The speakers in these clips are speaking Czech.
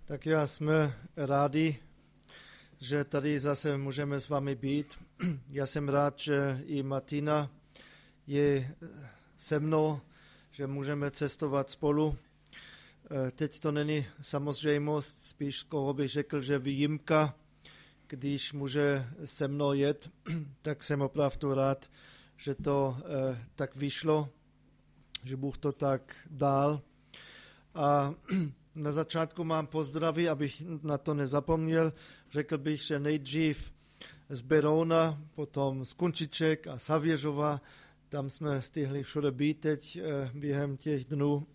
Tak já jsme rádi, že tady zase můžeme s vámi být. Já jsem rád, že i Martina je se mnou, že můžeme cestovat spolu. Teď to není samozřejmost, spíš skoro bych řekl, že výjimka, když může se mnou jet, tak jsem opravdu rád, že to tak vyšlo, že Bůh to tak dal. A na začátku mám pozdravy, abych na to nezapomněl. Řekl bych, že nejdřív z Berouna, potom z Kunčiček a z Havěřova. Tam jsme stihli všude být teď během těch dnů.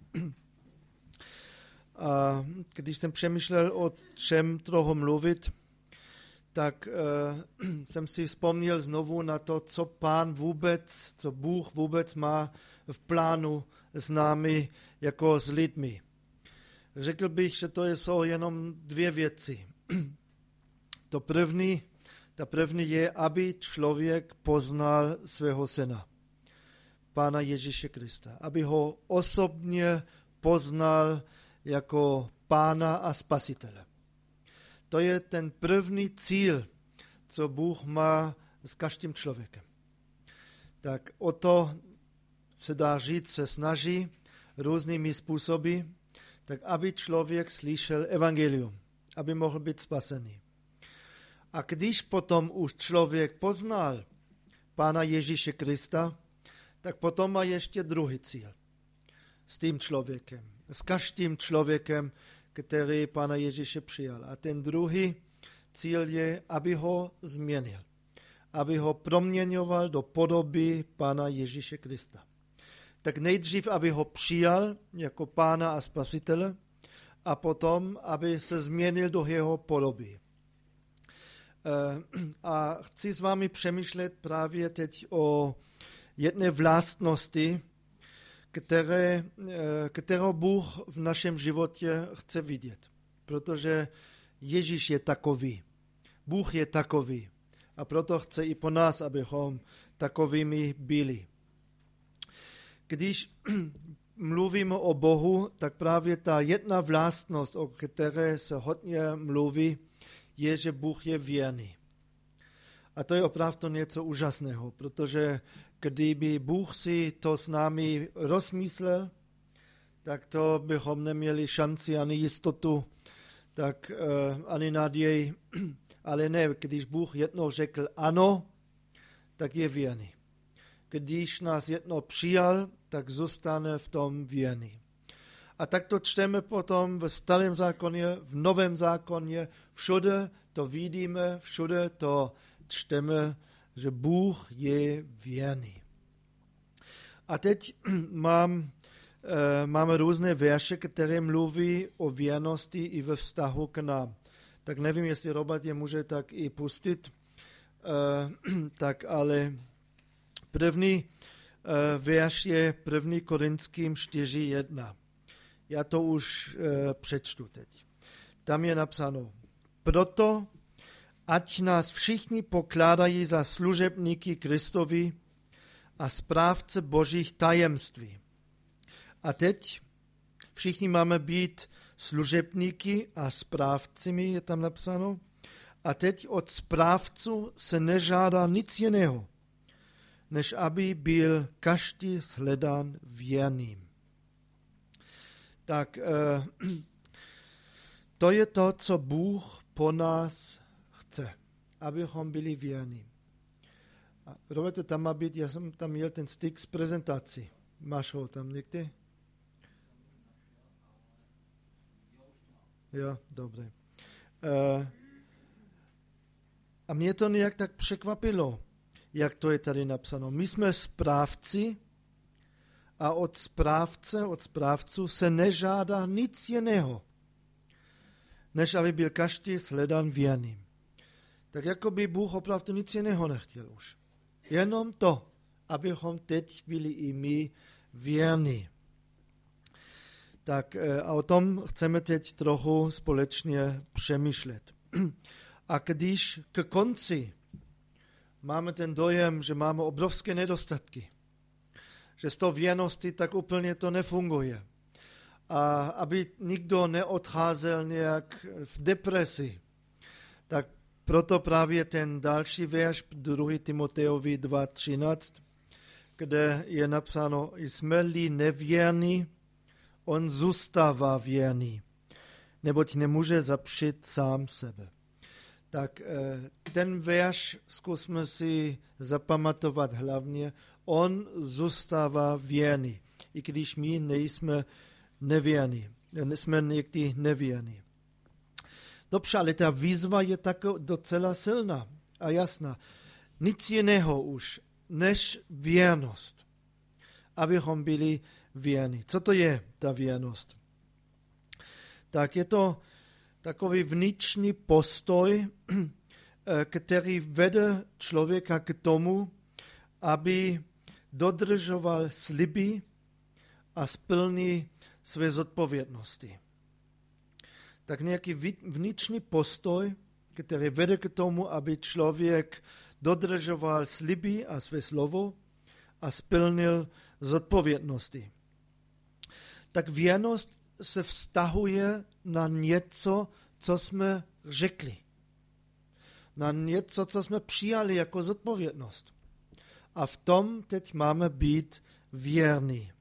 A když jsem přemýšlel, o čem trochu mluvit, tak jsem si vzpomněl znovu na to, co Bůh vůbec má v plánu s námi jako s lidmi. Řekl bych, že to jsou jenom dvě věci. Ta první je, aby člověk poznal svého syna, Pána Ježíše Krista. Aby ho osobně poznal jako Pána a Spasitele. To je ten první cíl, co Bůh má s každým člověkem. Tak o to se dá říct, se snaží různými způsoby, tak aby člověk slyšel evangelium, aby mohl být spasený. A když potom už člověk poznal Pána Ježíše Krista, tak potom má ještě druhý cíl s tím člověkem, s každým člověkem, který Pána Ježíše přijal. A ten druhý cíl je, aby ho změnil, aby ho proměňoval do podoby Pána Ježíše Krista. Tak nejdřív, aby ho přijal jako Pána a Spasitele a potom, aby se změnil do jeho podoby. A chci s vámi přemýšlet právě teď o jedné vlastnosti, kterou Bůh v našem životě chce vidět. Protože Ježíš je takový, Bůh je takový a proto chce i po nás, abychom takovými byli. Když mluvíme o Bohu, tak právě ta jedna vlastnost, o které se hodně mluví, je, že Bůh je věrný. A to je opravdu něco úžasného, protože kdyby Bůh si to s námi rozmyslel, tak to bychom neměli šanci ani jistotu, tak ani naději. Ale ne, když Bůh jednou řekl ano, tak je věrný. Když nás jednou přijal, tak zůstane v tom věrný. A tak to čteme potom v Starém zákoně, v Novém zákoně, všude to vidíme, všude to čteme, že Bůh je věrný. A teď máme různé verše, které mluví o věrnosti i ve vztahu k nám. Tak nevím, jestli Robert je může tak i pustit, tak ale první verš je 1. Korinským 4:1. Já to už přečtu teď. Tam je napsáno: Proto, ať nás všichni pokládají za služebníky Kristovi a správce božích tajemství. A teď všichni máme být služebníky a správcimi, je tam napsáno. A teď od správců se nežádá nic jiného, než aby byl každý shledán věrným. Tak to je to, co Bůh po nás chce, abychom byli věrní. Roberte, tam má být, já jsem tam měl ten styk z prezentací. Máš ho tam někdy? Jo, dobré. A mě to nějak tak překvapilo, jak to je tady napsáno. My jsme správci a od správců se nežádá nic jiného, než aby byl každý shledán věrným. Tak jako by Bůh opravdu nic jiného nechtěl už. Jenom to, abychom teď byli i my věrní. Tak a o tom chceme teď trochu společně přemýšlet. A když k konci máme ten dojem, že máme obrovské nedostatky, že z toho věrnosti tak úplně to nefunguje. a aby nikdo neodcházel nějak v depresi. Tak proto právě ten další verš 2. Timoteovi 2:13, kde je napsáno, jsme-li nevěrní, on zůstává věrný, neboť nemůže zapřít sám sebe. Tak ten verš zkusme si zapamatovat hlavně, on zůstává věrný, i když my nejsme nevěrní, jsme někdy nevěrní. Dobře, ale ta výzva je tak docela silná a jasná. Nic jiného už než věrnost, abychom byli věrní. Co to je ta věrnost? Tak je to takový vnitřní postoj, který vede člověka k tomu, aby dodržoval sliby a splní své zodpovědnosti. Tak nějaký vnitřní postoj, který vede k tomu, aby člověk dodržoval sliby a své slovo a splnil zodpovědnosti. Tak věrnost se vztahuje na něco, co jsme řekli. Na něco, co jsme přijali jako zodpovědnost. A v tom teď máme být věrní.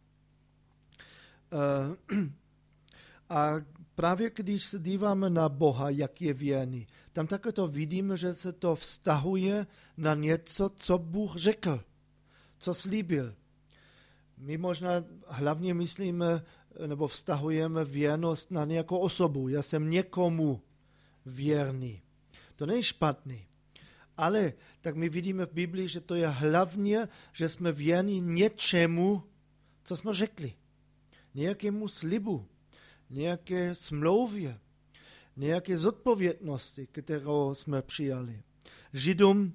A právě když se díváme na Boha, jak je věrný, tam také to vidíme, že se to vztahuje na něco, co Bůh řekl, co slíbil. My možná hlavně myslíme, nebo vztahujeme věrnost na nějakou osobu. Já jsem někomu věrný. To není špatný. Ale tak my vidíme v Biblii, že to je hlavně, že jsme věrní něčemu, co jsme řekli. Nějakému slibu, nějaké smlouvě, nějaké zodpovědnosti, kterou jsme přijali. Židům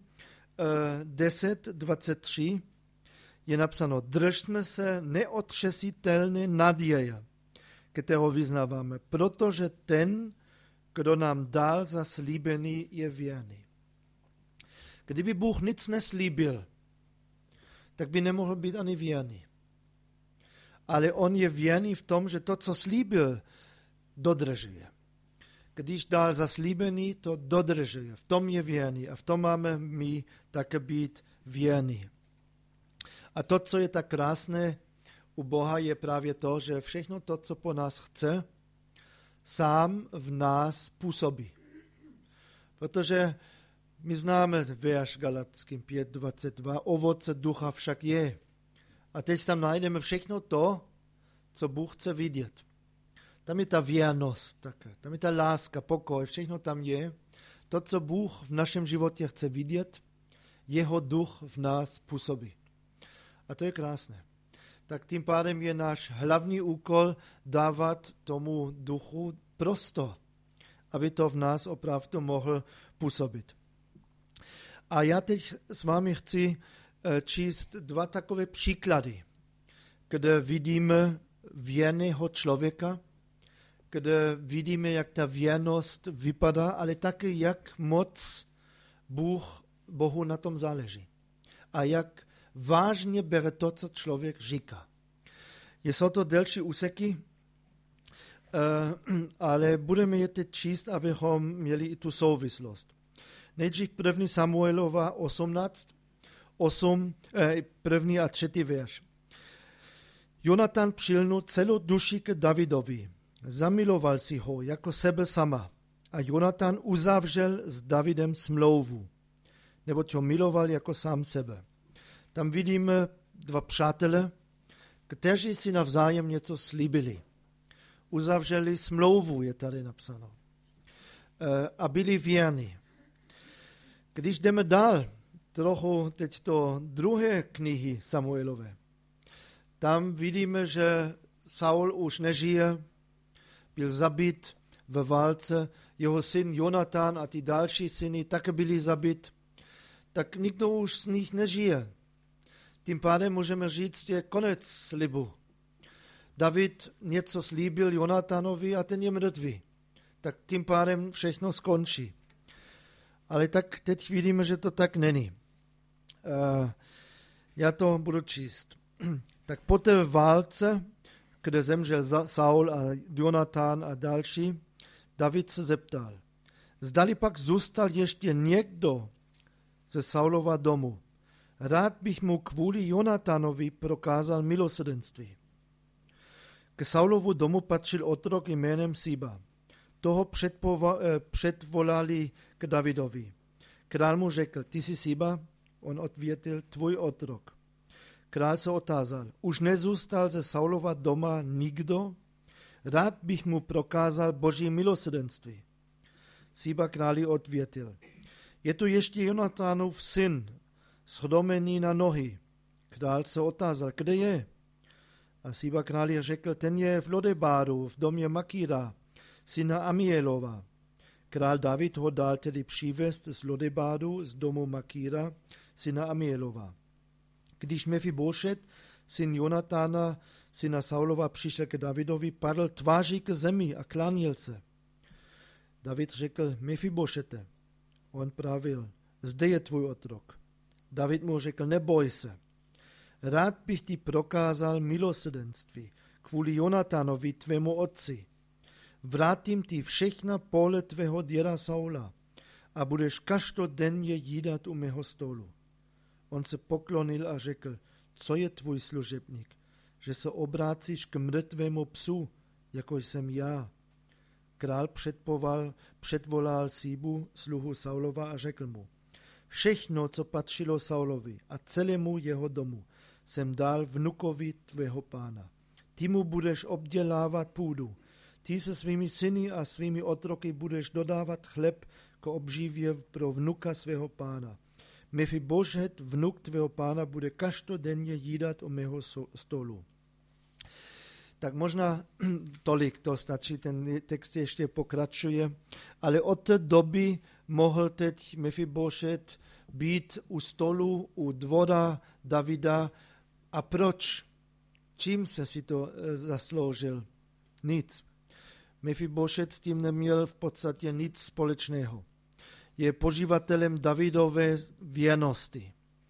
10:23 je napsáno, držme se neotřesitelné naděje, kterou vyznáváme, protože ten, kdo nám dal zaslíbený, je věrný. Kdyby Bůh nic neslíbil, tak by nemohl být ani věrný. Ale on je věrný v tom, že to, co slíbil, dodržuje. Když dal zaslíbený, to dodržuje. V tom je věrný a v tom máme my také být věrní. A to, co je tak krásné u Boha, je právě to, že všechno to, co po nás chce, sám v nás působí. Protože my známe verš Galatským 5:22, ovoce ducha však je. A teď tam najdeme všechno to, co Bůh chce vidět. Tam je ta věrnost také, tam je ta láska, pokoj, všechno tam je. To, co Bůh v našem životě chce vidět, jeho duch v nás působí. A to je krásné. Tak tím pádem je náš hlavní úkol dávat tomu duchu prostor, aby to v nás opravdu mohl působit. A já teď s vámi chci číst dva takové příklady, kde vidíme věrného člověka, kde vidíme, jak ta věrnost vypadá, ale také, jak moc Bohu na tom záleží. A jak vážně bere to, co člověk říká. Jsou to delší úseky, ale budeme je teď číst, abychom měli i tu souvislost. Nejdřív 1. Samuelova 18, 1. a 3. verš. Jonatan přilnul celou duši k Davidovi. Zamiloval si ho jako sebe sama. A Jonatan uzavřel s Davidem smlouvu, neboť ho miloval jako sám sebe. Tam vidíme dva přátele, kteří si navzájem něco slíbili. Uzavřeli smlouvu, je tady napsáno. A byli věrní. Když jdeme dál, trochu teď do druhé knihy Samuelové, tam vidíme, že Saul už nežije, byl zabit ve válce, jeho syn Jonatan a ty další syny také byli zabit, tak nikdo už z nich nežije. Tím pádem můžeme říct, je konec slibu. David něco slíbil Jonatanovi a ten je mrtvý. Tak tím pádem všechno skončí. Ale tak teď vidíme, že to tak není. Já to budu číst. Tak po té válce, kde zemřel Saul a Jonatán a další, David se zeptal, zdali pak zůstal ještě někdo ze Saulova domu. Rád bych mu kvůli Jonatánovi prokázal milosrdenství. K Saulovu domu patřil otrok jménem Siba. Toho předvolali k Davidovi. Král mu řekl, ty jsi Siba? On odvětil, tvůj otrok. Král se otázal, už nezůstal ze Saulova doma nikdo? Rád bych mu prokázal boží milosrdenství. Siba králi odvětil, je tu ještě Jonatánův syn, schromený na nohy. Král se otázal, kde je? A Siba králi řekl, ten je v Lodebáru, v domě Makíra, syna Amielova. Král David ho dal tedy přivést z Lodebáru, z domu Makíra, syna Amielova. Když Mefibošet, syn Jonatána, syna Saulova, přišel k Davidovi, padl tváří k zemi a klanil se. David řekl, Mefibošete. On pravil, zde je tvůj otrok. David mu řekl, neboj se. Rád bych ti prokázal milosrdenství kvůli Jonatánovi, tvému otci. Vrátím ti všechna pole tvého děda Saula a budeš každodenně jídat u mého stolu. On se poklonil a řekl, co je tvůj služebník, že se obrácíš k mrtvému psu, jako jsem já. Král předvolal Sibu, sluhu Saulova, a řekl mu, všechno, co patřilo Saulovi a celému jeho domu, jsem dal vnukovi tvého pána. Ty mu budeš obdělávat půdu. Ty se svými syny a svými otroky budeš dodávat chleb k obživě pro vnuka svého pána. Mefibošet, vnuk tvého pána, bude každodenně jídat u mého stolu. Tak možná tolik, to stačí, ten text ještě pokračuje, ale od té doby mohl teď Mefibošet být u stolu, u dvora Davida. A proč? Čím se si to zasloužil? Nic. Mefibošet s tím neměl v podstatě nic společného. Je poživatelem Davidové věrnosti.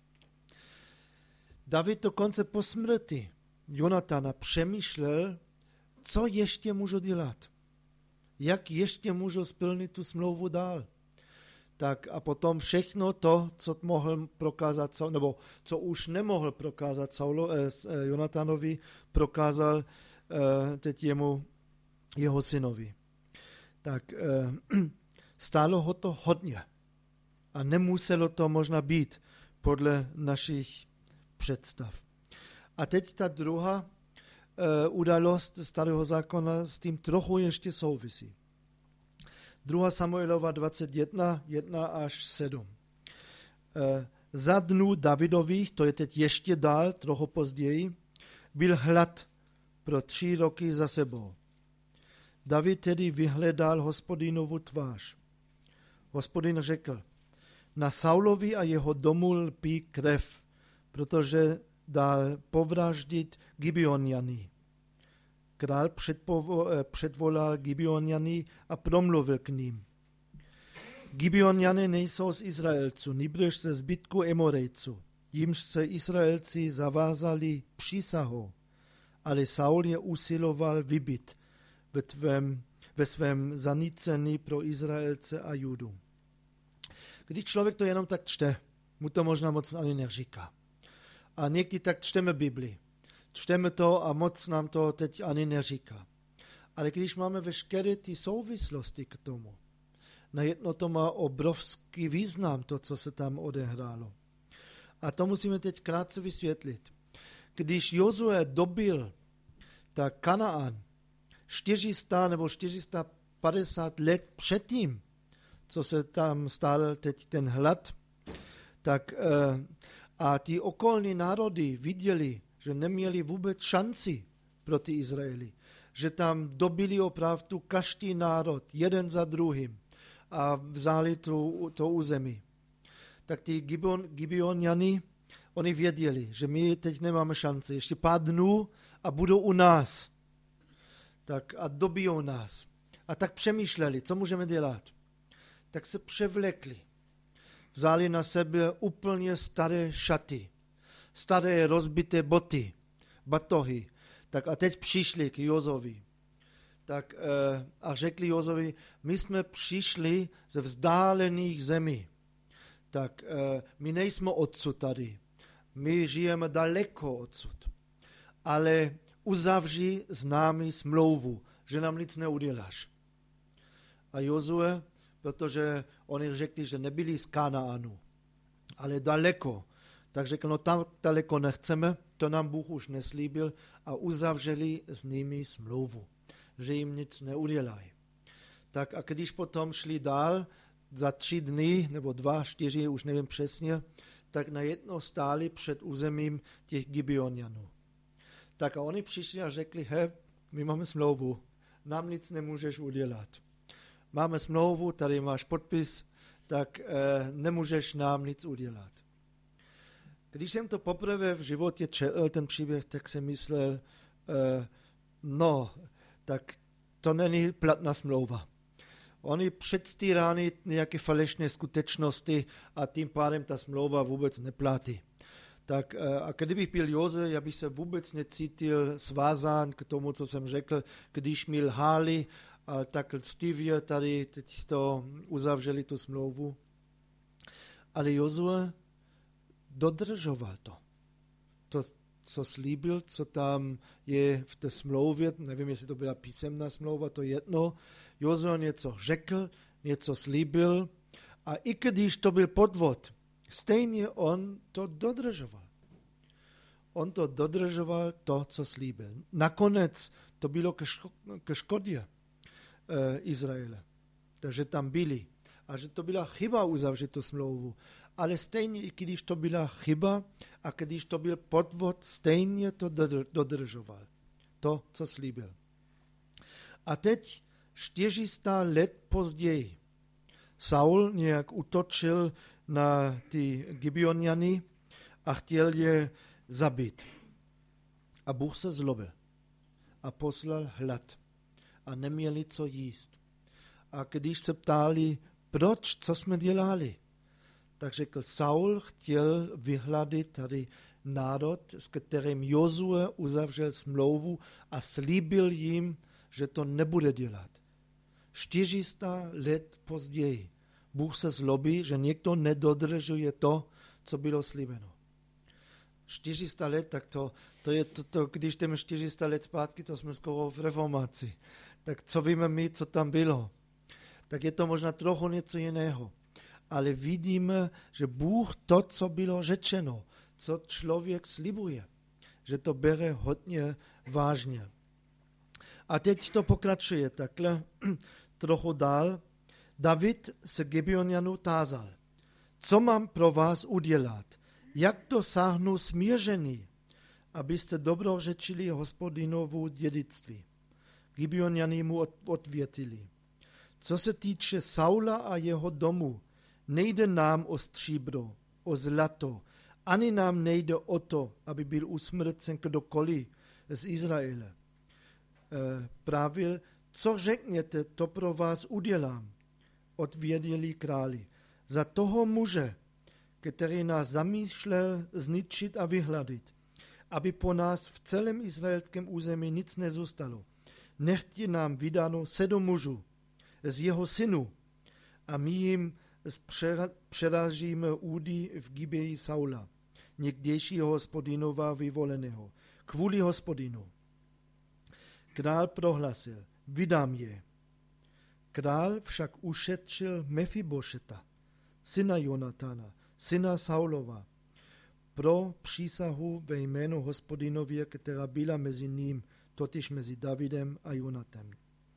David dokonce po smrti Jonatána přemýšlel, co ještě můžu dělat. Jak ještě můžu splnit tu smlouvu dál. Tak a potom všechno to, co mohl prokázat, nebo co už nemohl prokázat Jonatánovi, prokázal teď jeho synovi. Tak stálo ho to hodně. A nemuselo to možná být podle našich představ. A teď ta druhá událost Starého zákona s tím trochu ještě souvisí. 2. Samuelova 21, 1 až 7. Za dnů Davidových, to je teď ještě dál, trochu později, byl hlad pro 3 roky za sebou. David tedy vyhledal Hospodinovu tvář. Hospodin řekl, na Saulovi a jeho domu lpí krev, protože dal povraždit Gibeoniany. Král předvolal Gibeoniany a promluvil k ním. Gibeoniany nejsou z Izraelců, nýbrž ze zbytku Emorejců, jimž se Izraelci zavázali přísahou, ale Saul je usiloval vybit ve svém zanícení pro Izraelce a Judu. Když člověk to jenom tak čte, mu to možná moc ani neříká. A někdy tak čteme Bibli. Čteme to a moc nám to teď ani neříká. Ale když máme veškeré ty souvislosti k tomu, najednou to má obrovský význam, to, co se tam odehrálo. A to musíme teď krátce vysvětlit. Když Jozue dobil tak Kanaan 400 nebo 450 let předtím, co se tam stál teď ten hlad, tak a ty okolní národy viděli, že neměli vůbec šanci proti Izraeli, že tam dobili opravdu každý národ, jeden za druhým a vzali to území. Tak ty Gibeoniany, oni věděli, že my teď nemáme šanci, ještě pár dnů a budou u nás. Tak a dobijou nás. A tak přemýšleli, co můžeme dělat. Tak se převlekli. Vzali na sebe úplně staré šaty, staré rozbité boty, batohy. Tak a teď přišli k Jozovi. Tak a řekli Jozovi, my jsme přišli ze vzdálených zemí. Tak my nejsme odsud tady. My žijeme daleko odsud. Ale uzavři s námi smlouvu, že nám nic neuděláš. A Jozue, protože oni řekli, že nebyli z Kanaanu, ale daleko. Tak řekl, no tam daleko nechceme, to nám Bůh už neslíbil a uzavřeli s nimi smlouvu, že jim nic neudělají. Tak a když potom šli dál, za 3 dny, nebo 2, 4, už nevím přesně, tak najednou stáli před územím těch Gibeonianů. Tak a oni přišli a řekli, my máme smlouvu, nám nic nemůžeš udělat. Máme smlouvu, tady máš podpis, tak nemůžeš nám nic udělat. Když jsem to poprvé v životě četl, ten příběh, tak jsem myslel, tak to není platná smlouva. Oni předstírají nějaké falešné skutečnosti a tím pádem ta smlouva vůbec neplatí. Tak a kdybych byl Jozue, já bych se vůbec necítil svázán k tomu, co jsem řekl, když mi lhali, a tak lstivě tady teď to uzavřeli tu smlouvu. Ale Jozue dodržoval to. To, co slíbil, co tam je v té smlouvě, nevím, jestli to byla písemná smlouva, to je jedno. Jozue něco řekl, něco slíbil a i když to byl podvod, stejně on to dodržoval. On to dodržoval to, co slíbil. Nakonec to bylo ke škodě Izraele. Takže tam byli. A že to byla chyba uzavřít tu smlouvu. Ale stejně, i když to byla chyba a když to byl podvod, stejně to dodržoval. To, co slíbil. A teď 400 let později Saul nějak útočil na ty Gibeoniany a chtěl je zabít. A Bůh se zlobil a poslal hlad a neměli co jíst. A když se ptali, proč, co jsme dělali, tak řekl, Saul chtěl vyhladit tady národ, s kterým Jozue uzavřel smlouvu a slíbil jim, že to nebude dělat. 400 let později Bůh se zlobí, že někdo nedodržuje to, co bylo slíbeno. 400 let, tak to je to, když jdeme 400 let zpátky, to jsme skoro v reformaci. Tak co víme my, co tam bylo? Tak je to možná trochu něco jiného. Ale vidíme, že Bůh to, co bylo řečeno, co člověk slibuje, že to bere hodně vážně. A teď to pokračuje takhle trochu dál. David se Gibeonianů tázal, co mám pro vás udělat, jak dosáhnu smíření, abyste dobrořečili Hospodinovu dědictví. Gibeoniani mu odvětili. Co se týče Saula a jeho domu, nejde nám o stříbro, o zlato, ani nám nejde o to, aby byl usmrcen kdokoliv z Izraele. Pravil, co řekněte, to pro vás udělám, odpověděli králi. Za toho muže, který nás zamýšlel zničit a vyhladit, aby po nás v celém izraelském území nic nezůstalo. Nechť nám vydáno 7 mužů z jeho synu a my jim přeražíme údy v Gibeji Saula, někdejšího Hospodinova vyvoleného, kvůli Hospodinu. Král prohlasil, vydám je. Král však ušetřil Mefibošeta, syna Jonatana, syna Saulova, pro přísahu ve jménu Hospodinově, která byla mezi ním, totiž mezi Davidem a Jonatem.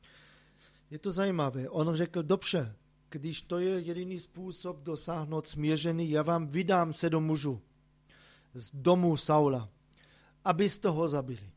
Je to zajímavé. On řekl, dobře, když to je jediný způsob dosáhnout smíření, já vám vydám 7 mužů z domu Saula, abyste ho zabili.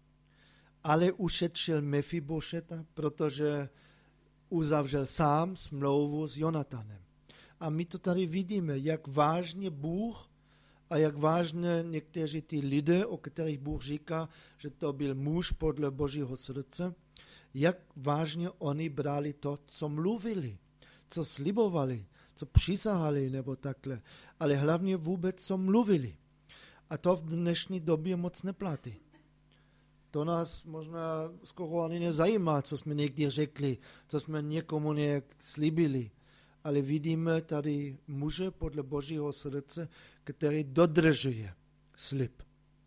Ale ušetřil Mefibošeta, protože uzavřel sám smlouvu s Jonatanem. A my to tady vidíme, jak vážně Bůh a jak vážně někteří ty lidé, o kterých Bůh říká, že to byl muž podle Božího srdce, jak vážně oni brali to, co mluvili, co slibovali, co přísahali nebo takhle, ale hlavně vůbec, co mluvili. A to v dnešní době moc neplatí. To nás možná skoro ani nezajímá, co jsme někdy řekli, co jsme někomu nějak slíbili. Ale vidíme tady muže podle Božího srdce, který dodržuje slib.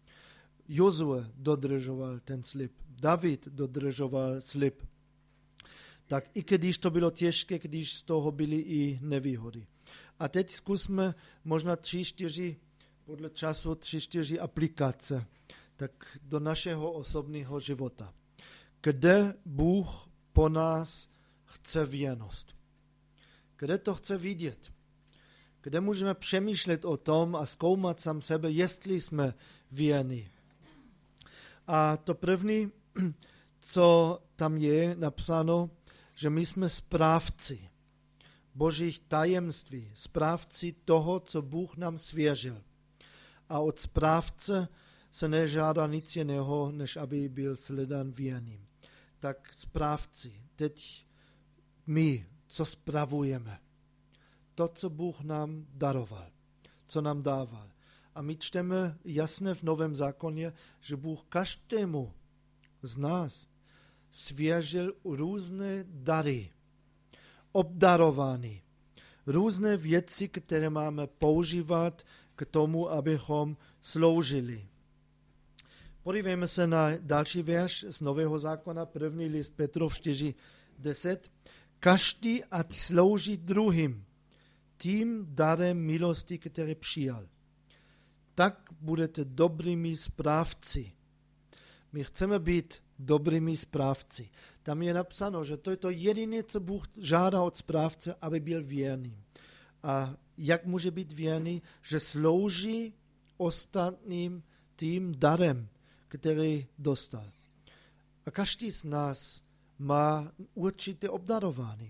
Jozue dodržoval ten slib. David dodržoval slib. Tak i když to bylo těžké, když z toho byly i nevýhody. A teď zkusme možná 3-4, podle času 3-4 aplikace tak do našeho osobního života. Kde Bůh po nás chce věrnost? Kde to chce vidět? Kde můžeme přemýšlet o tom a zkoumat sám sebe, jestli jsme věrní. A to první, co tam je napsáno, že my jsme správci Božích tajemství, správci toho, co Bůh nám svěřil. A od správce se nežádá nic jiného, než aby byl shledán věrným. Tak správci, teď my, co spravujeme, to, co Bůh nám daroval, co nám dával. A my čteme jasně v Novém zákoně, že Bůh každému z nás svěřil různé dary, obdarovaný, různé věci, které máme používat k tomu, abychom sloužili. Podívejme se na další verš z Nového zákona, 1. list Petrov 4:10. Každý ať slouží druhým tím darem milosti, který přijal. Tak budete dobrými správci. My chceme být dobrými správci. Tam je napsáno, že to je to jediné, co Bůh žádá od správce, aby byl věrný. A jak může být věrný? Že slouží ostatním tím darem, který dostal. A každý z nás má určité obdarování,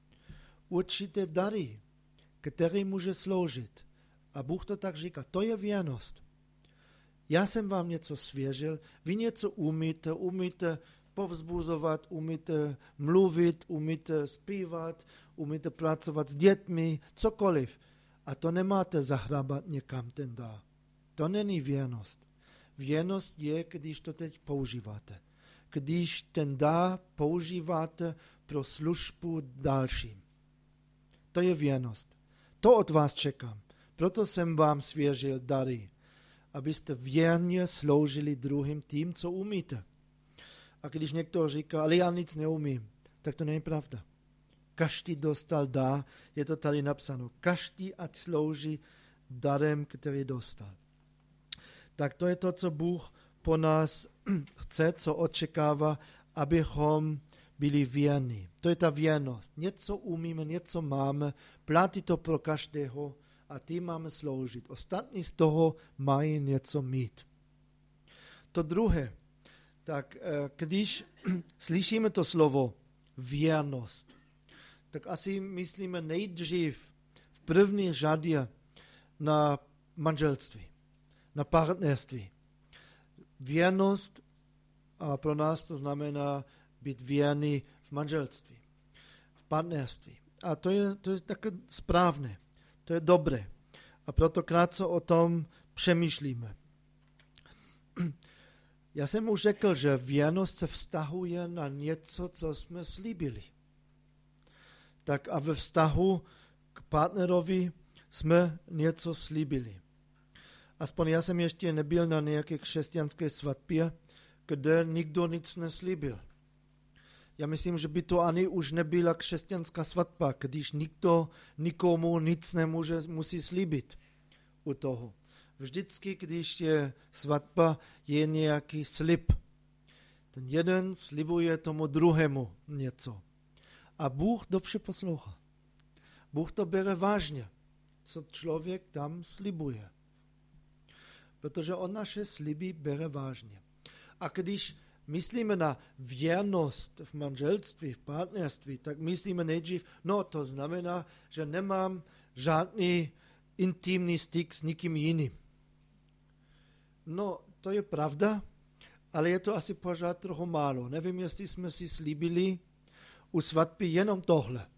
určité dary, který může sloužit. A Bůh to tak říká, to je věrnost. Já jsem vám něco svěřil, vy něco umíte povzbuzovat, umíte mluvit, umíte zpívat, umíte pracovat s dětmi, cokoliv. A to nemáte zahrabat někam ten dar. To není věrnost. Věrnost je, když to teď používáte. Když ten dar používáte pro službu dalším. To je věrnost. To od vás čekám. Proto jsem vám svěřil dary, abyste věrně sloužili druhým tím, co umíte. A když někdo říká, ale já nic neumím, tak to není pravda. Každý dostal dar, je to tady napsáno. Každý ať slouží darem, který dostal. Tak to je to, co Bůh po nás chce, co očekává, abychom byli věrní. To je ta věrnost. Něco umíme, něco máme, platí to pro každého a tím máme sloužit. Ostatní z toho mají něco mít. To druhé, tak když slyšíme to slovo věrnost, tak asi myslíme nejdřív v první řadě na manželství, na partnerství. Věrnost a pro nás to znamená být věrný v manželství, v partnerství. A to je také správné, to je dobré. A proto krátce o tom přemýšlíme. Já jsem už řekl, že věrnost se vztahuje na něco, co jsme slíbili. Tak a ve vztahu k partnerovi jsme něco slíbili. Aspoň já jsem ještě nebyl na nějaké křesťanské svatbě, kde nikdo nic neslíbil. Já myslím, že by to ani už nebyla křesťanská svatba, když nikdo nikomu nic musí slíbit u toho. Vždycky, když je svatba, je nějaký slib. Ten jeden slibuje tomu druhému něco. A Bůh dobře poslouchá. Bůh to bere vážně, co člověk tam slibuje. Protože on naše sliby bere vážně. A když myslíme na věrnost v manželství, v partnerství, tak myslíme nejdřív, no to znamená, že nemám žádný intimní styk s nikým jiným. No, to je pravda, ale je to asi pořád trochu málo. Nevím, jestli jsme si slíbili u svatby jenom tohle.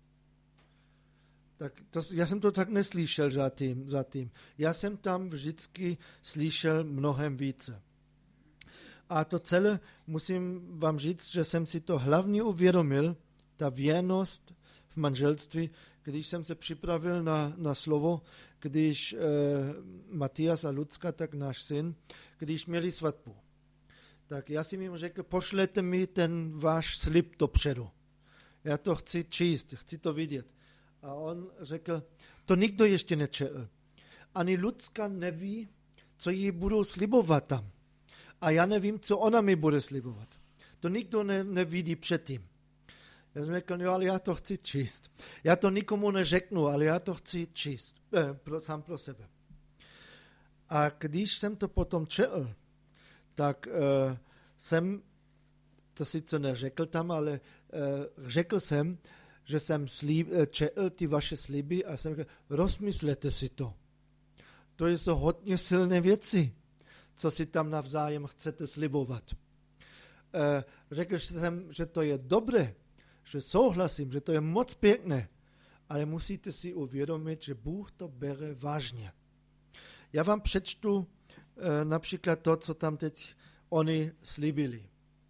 Tak já jsem to tak neslyšel zatím. Já jsem tam vždycky slyšel mnohem více. A to celé musím vám říct, že jsem si to hlavně uvědomil, ta věrnost v manželství, když jsem se připravil na slovo, když Matias a Lucka, tak náš syn, když měli svatbu. Tak já jsem jim řekl, pošlete mi ten váš slib dopředu. Já to chci číst, chci to vidět. A on řekl, to nikdo ještě nečetl. Ani Lucka neví, co jí budou slibovat tam. A já nevím, co ona mi bude slibovat. To nikdo nevidí předtím. Já jsem řekl, jo, ale já to chci číst. Já to nikomu neřeknu, ale já to chci číst. Sám pro sebe. A když jsem to potom četl, tak jsem to sice neřekl tam, ale řekl jsem, že jsem četl ty vaše sliby a jsem řekl, rozmyslete si to. To jsou hodně silné věci, co si tam navzájem chcete slibovat. Řekl jsem, že to je dobré, že souhlasím, že to je moc pěkné, ale musíte si uvědomit, že Bůh to bere vážně. Já vám přečtu například to, co tam teď oni slibili.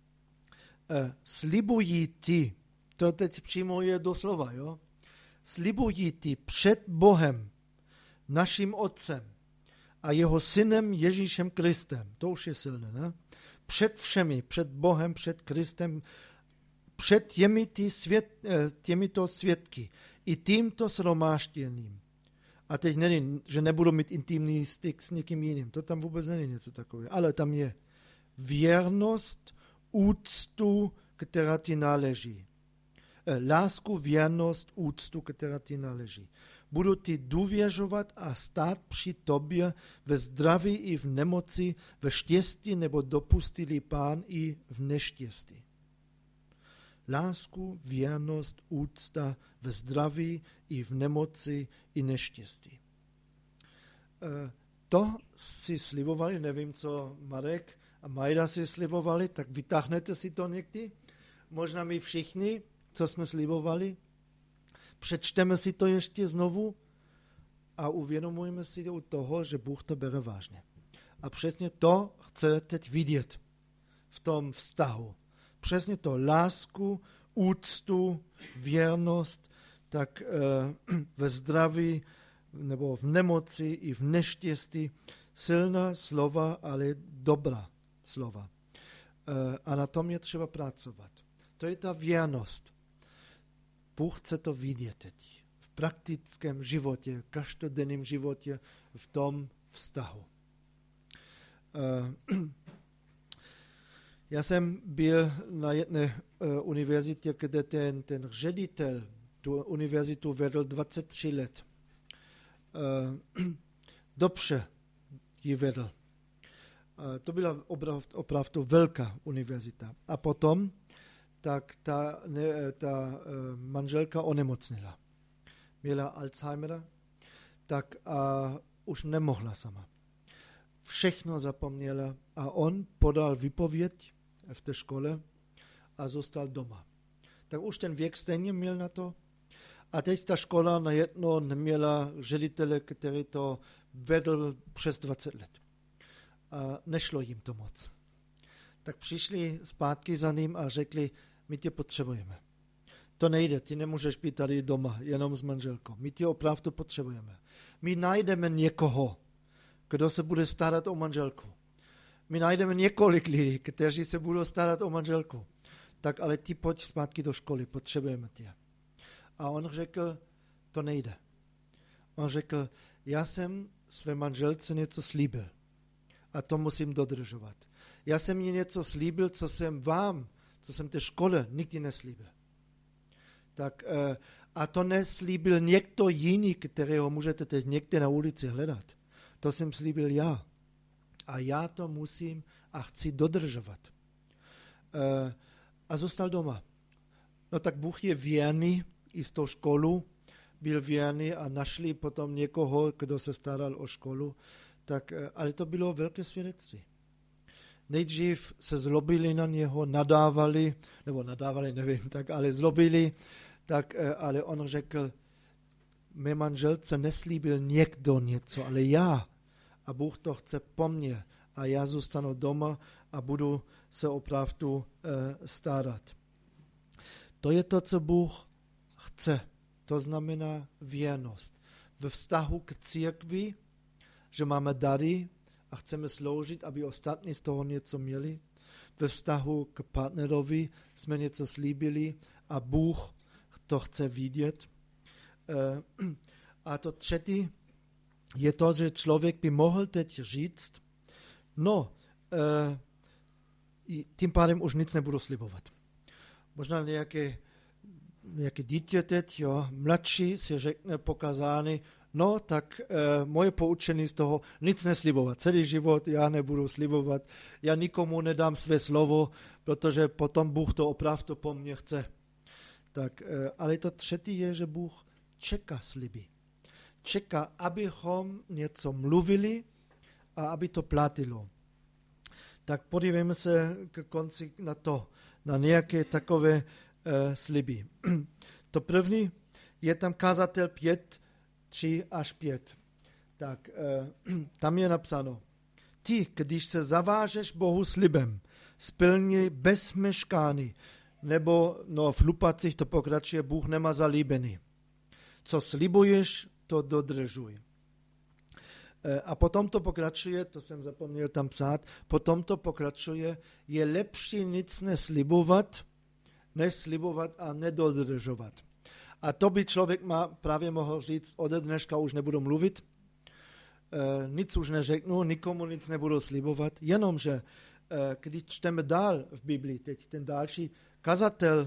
Slibují ti, to teď přímo je doslova, jo? Slibují ti před Bohem, naším Otcem a jeho synem Ježíšem Kristem. To už je silné, ne? Před všemi, před Bohem, před Kristem, před těmito svědky i tímto shromážděním. A teď není, že nebudu mít intimní styk s někým jiným. To tam vůbec není něco takového. Ale tam je věrnost, úctu, která ti náleží. Lásku, věrnost, úctu, která ti náleží. Budu ti důvěřovat a stát při tobě ve zdraví i v nemoci, ve štěstí nebo dopustili Pán i v neštěstí. Lásku, věrnost, úcta ve zdraví i v nemoci i neštěstí. To si slibovali, nevím, co Marek a Majda si slibovali, tak vytáhnete si to někdy. Možná my všichni, co jsme slibovali. Přečteme si to ještě znovu a uvědomujeme si u toho, že Bůh to bere vážně. A přesně to chce teď vidět v tom vztahu. Přesně to, lásku, úctu, věrnost, tak ve zdraví nebo v nemoci i v neštěstí silná slova, ale dobrá slova. A na tom je třeba pracovat. To je ta věrnost. Bůh chce to vidět teď. V praktickém životě, každodenním životě, v tom vztahu. Já jsem byl na jedné univerzitě, kde ten ředitel tu univerzitu vedl 23 let. Dobře ji vedl. To byla opravdu velká univerzita. A potom tak ta manželka onemocnila. Měla Alzheimera, tak a už nemohla sama. Všechno zapomněla a on podal výpověď v té škole a zůstal doma. Tak už ten věk stejně měl na to. A teď ta škola najednou neměla ředitele, který to vedl přes 20 let. A nešlo jim to moc. Tak přišli zpátky za ním a řekli, my tě potřebujeme. To nejde, ty nemůžeš být tady doma, jenom s manželkou. My tě opravdu potřebujeme. My najdeme někoho, kdo se bude starat o manželku. My najdeme několik lidí, kteří se budou starat o manželku. Tak ale ty pojď zpátky do školy, potřebujeme tě. A on řekl, to nejde. On řekl, já jsem své manželce něco slíbil a to musím dodržovat. Já jsem jí něco slíbil, co jsem té škole nikdy neslíbil. Tak, a to neslíbil někdo jiný, kterého můžete teď někde na ulici hledat. To jsem slíbil já. A já to musím a chci dodržovat. A zůstal doma. No tak Bůh je věrný i z toho školu, byl věrný a našli potom někoho, kdo se staral o školu. Tak, ale to bylo velké svědectví. Nejdřív se zlobili na něho, nadávali, nevím, tak, ale zlobili, tak, ale on řekl, mé manželce neslíbil někdo něco, ale já. A Bůh to chce po mně. a já zůstanu doma a budu se opravdu starat. To je to, co Bůh chce. To znamená věrnost. Ve vztahu k církvi, že máme dary a chceme sloužit, aby ostatní z toho něco měli. Ve vztahu k partnerovi jsme něco slíbili a Bůh to chce vidět. A to třetí je to, že člověk by mohl teď říct, tím pádem už nic nebudu slibovat. Možná nějaké dítě teď, mladší, si řekne pokazány, tak moje poučení z toho nic neslibovat. Celý život já nebudu slibovat, já nikomu nedám své slovo, protože potom Bůh to opravdu po mně chce. Tak, ale to třetí je, že Bůh čeká sliby. Čeká, abychom něco mluvili a aby to platilo. Tak podívejme se k konci na nějaké takové sliby. To první je tam kazatel 5, 3 až 5. Tak tam je napsáno. Ty, když se zavážeš Bohu slibem, splní bez meškání, nebo v Lupacích to pokračuje, Bůh nemá zalíbený. Co slibuješ, to dodržuj. A potom to pokračuje, to jsem zapomněl tam psát, potom to pokračuje, je lepší nic neslibovat, než slibovat a nedodržovat. A to by člověk právě mohl říct, ode dneška už nebudu mluvit, nic už neřeknu, nikomu nic nebudu slibovat, jenomže když čteme dál v Biblii, teď ten další kazatel,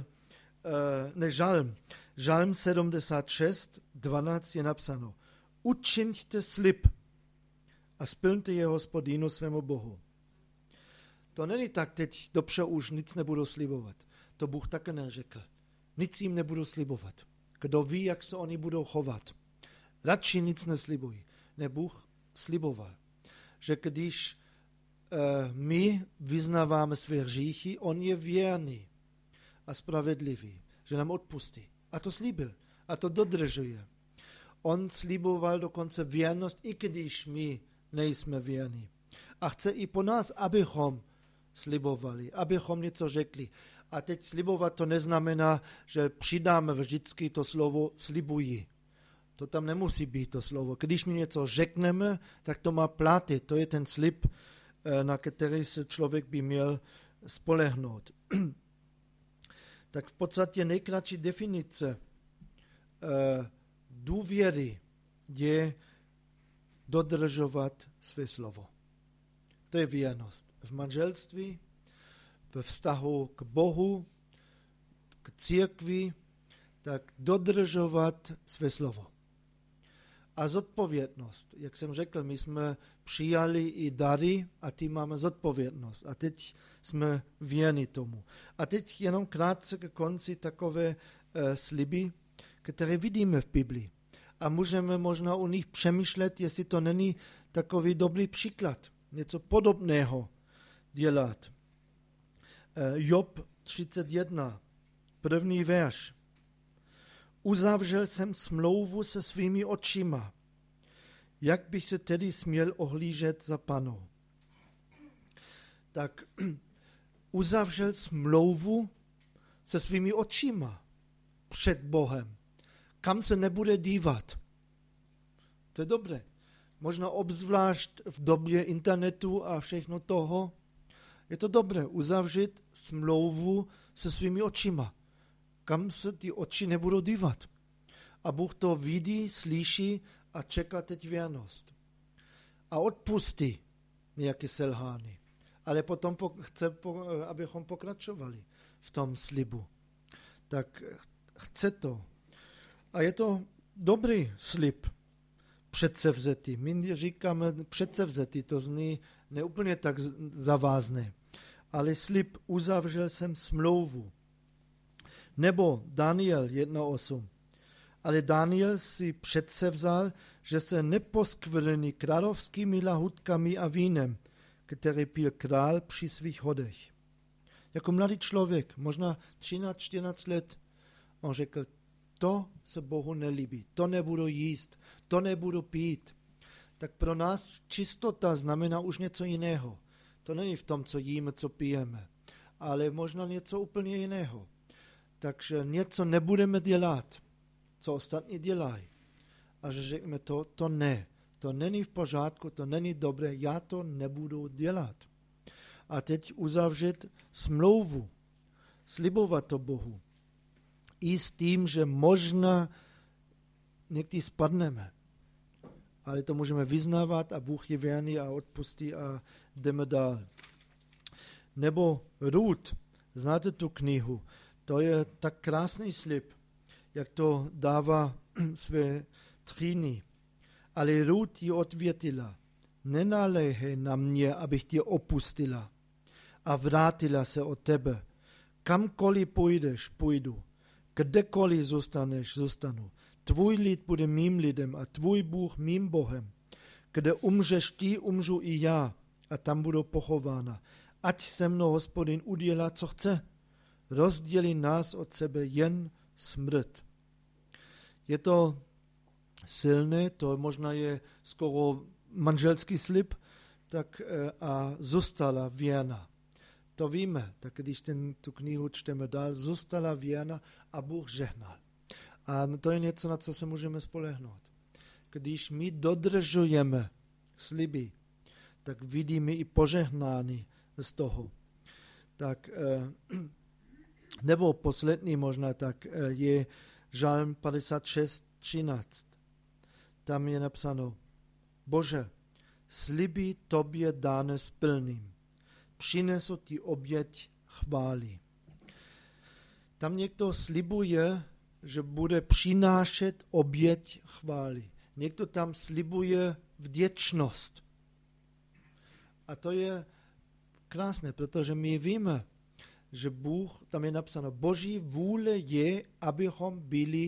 Žalm 76, 12 je napsáno, učiňte slib a splňte je Hospodinu svému Bohu. To není tak, teď dobře už nic nebudu slibovat. To Bůh také neřekl. Nic jim nebudu slibovat. Kdo ví, jak se oni budou chovat. Radši nic neslibují. Ne, Bůh sliboval, že když my vyznáváme své hříchy, on je věrný a spravedlivý, že nám odpustí. A to slíbil. A to dodržuje. On sliboval dokonce věrnost, i když my nejsme věrní. A chce i po nás, abychom slibovali, abychom něco řekli. A teď slibovat to neznamená, že přidáme vždycky to slovo slibuji. To tam nemusí být to slovo. Když my něco řekneme, tak to má platit. To je ten slib, na který se člověk by měl spolehnout. Tak v podstatě nejkratší definice důvěry je dodržovat své slovo. To je věrnost. V manželství, ve vztahu k Bohu, k církvi, tak dodržovat své slovo. A zodpovědnost. Jak jsem řekl, my jsme přijali i dary a ty máme zodpovědnost. A teď jsme věrni tomu. A teď jenom krátce ke konci takové sliby, které vidíme v Biblii. A můžeme možná u nich přemýšlet, jestli to není takový dobrý příklad. Něco podobného dělat. Job 31, první verš. Uzavřel jsem smlouvu se svými očima. Jak bych se tedy směl ohlížet za Panou? Tak uzavřel smlouvu se svými očima před Bohem. Kam se nebude dívat. To je dobré. Možná obzvlášť v době internetu a všechno toho. Je to dobré uzavřít smlouvu se svými očima. Kam se ty oči nebudou dívat. A Bůh to vidí, slyší a čeká teď věrnost. A odpustí nějaké selhání. Ale potom chce, abychom pokračovali v tom slibu. Tak chce to. A je to dobrý slib předsevzetý. My říkáme předsevzetý, to zní neúplně tak zavázné. Ale slib uzavřel jsem smlouvu. Nebo Daniel 1.8. Ale Daniel si předsevzal, že se neposkvrní královskými lahutkami a vínem, který pil král při svých hodech. Jako mladý člověk, možná 13-14 let, on řekl, to se Bohu nelíbí, to nebudu jíst, to nebudu pít. tak pro nás čistota znamená už něco jiného. To není v tom, co jíme, co pijeme, ale možná něco úplně jiného. Takže něco nebudeme dělat, co ostatní dělají. A že řekneme to ne, to není v pořádku, to není dobré, já to nebudu dělat. A teď uzavřít smlouvu, slibovat to Bohu. I s tím, že možná někdy spadneme. Ale to můžeme vyznávat a Bůh je věrný a odpustí a jdeme dál. Nebo Rút, znáte tu knihu, to je tak krásný slib, jak to dává své tchýny. Ale Rút ji odvětila, nenaléhej na mě, abych tě opustila a vrátila se od tebe. Kamkoliv půjdeš, půjdu, kdekoliv zůstaneš, zůstanu. Tvůj lid bude mým lidem a tvůj Bůh mým Bohem. Kde umřeš ty, umřu i já a tam budu pochována. Ať se mnou Hospodin udělá, co chce. Rozdělí nás od sebe jen smrt. Je to silné, to možná je skoro manželský slib, tak a zůstala věrná. To víme, tak když tu knihu čteme dál, zůstala věrná a Bůh žehnal. A to je něco, na co se můžeme spolehnout. Když my dodržujeme sliby, tak vidíme i požehnání z toho. Tak, nebo poslední možná, tak je Žalm 56:13. Tam je napsáno: Bože, sliby tobě dáne splním. Přinesu ti oběť chvály. Tam někdo slibuje, že bude přinášet oběť chvály. Někdo tam slibuje vděčnost. A to je krásné, protože my víme, že Bůh, tam je napsáno, Boží vůle je, abychom byli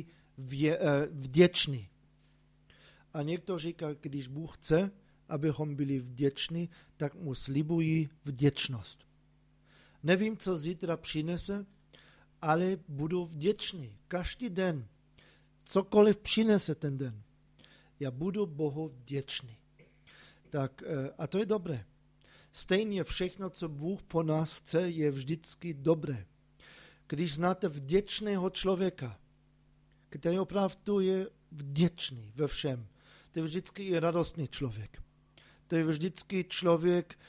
vděční. A někdo říká, když Bůh chce, abychom byli vděční, tak mu slibují vděčnost. Nevím, co zítra přinese, ale budu vděčný. Každý den, cokoliv přinese ten den, já budu Bohu vděčný. Tak, a to je dobré. Stejně všechno, co Bůh po nás chce, je vždycky dobré. Když znáte vděčného člověka, který opravdu je vděčný ve všem, to je vždycky i radostný člověk. To je vždycky člověk,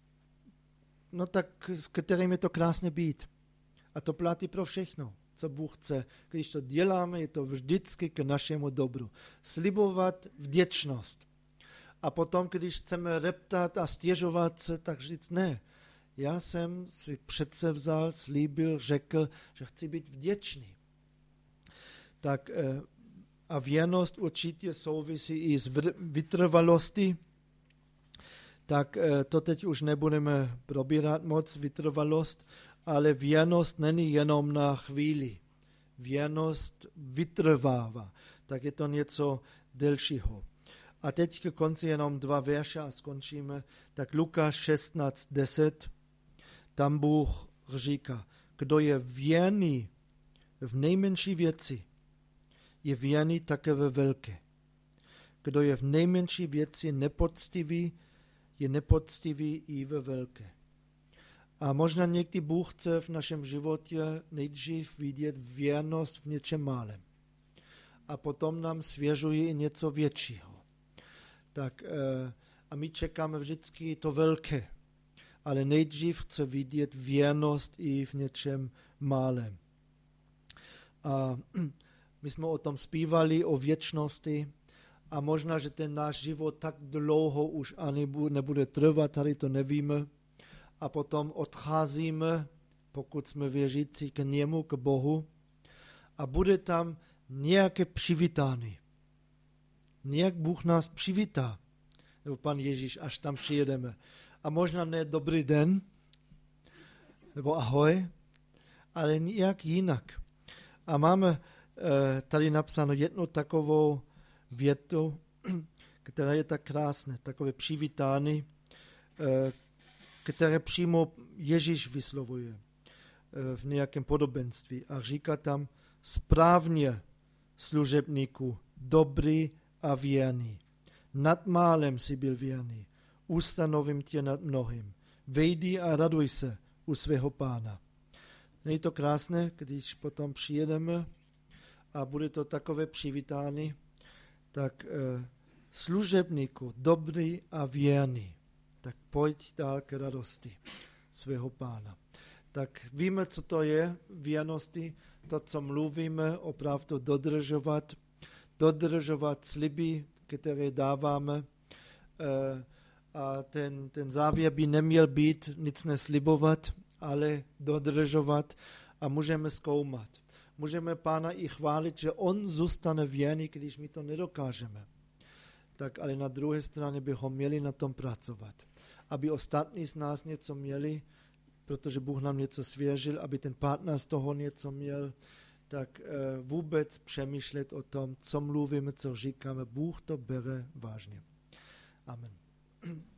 no tak, s kterým je to krásně být. A to platí pro všechno, co Bůh chce. Když to děláme, je to vždycky k našemu dobru. Slibovat vděčnost. A potom, když chceme reptat a stěžovat se, tak říct ne. Já jsem si předsevzal, slíbil, řekl, že chci být vděčný. Tak a věrnost určitě souvisí i s vytrvalostí. Tak to teď už nebudeme probírat moc, vytrvalost, ale věrnost není jenom na chvíli. Věrnost vytrvává, tak je to něco delšího. A teď k konci jenom 2 verše a skončíme. Tak Lukáš 16:10, tam Bůh říká, kdo je věrný v nejmenší věci, je věrný také ve velké. Kdo je v nejmenší věci nepoctivý, je nepoctivý i ve velké. A možná někdy Bůh chce v našem životě nejdřív vidět věrnost v něčem malém. A potom nám svěřuje i něco většího. Tak, a my čekáme vždycky to velké. Ale nejdřív chce vidět věrnost i v něčem malém. A my jsme o tom zpívali, o věčnosti. A možná, že ten náš život tak dlouho už ani nebude trvat, tady to nevíme. A potom odcházíme, pokud jsme věřící, k němu, k Bohu. A bude tam nějaké přivítání. Nějak Bůh nás přivítá. Nebo Pan Ježíš, až tam přijedeme. A možná ne dobrý den, nebo ahoj, ale nějak jinak. A máme tady napsáno jednu takovou větu, která je tak krásná, takové přivítání, které přímo Ježíš vyslovuje v nějakém podobenství. A říká tam správně služebníku, dobrý a věrný. Nad málem si byl věrný, ustanovím tě nad mnohým. Vejdi a raduj se u svého Pána. Není to krásné, když potom přijedeme a bude to takové přivítání, tak služebníku, dobrý a věrný, tak pojď dál k radosti svého Pána. Tak víme, co to je věrnosti, to, co mluvíme, opravdu dodržovat sliby, které dáváme. A ten závěr by neměl být nic neslibovat, ale dodržovat a můžeme zkoumat. Můžeme Pána i chválit, že on zůstane věrný, když my to nedokážeme. Tak ale na druhé straně bychom měli na tom pracovat. Aby ostatní z nás něco měli, protože Bůh nám něco svěřil, aby ten partner z toho něco měl, tak vůbec přemýšlet o tom, co mluvíme, co říkáme. Bůh to bere vážně. Amen.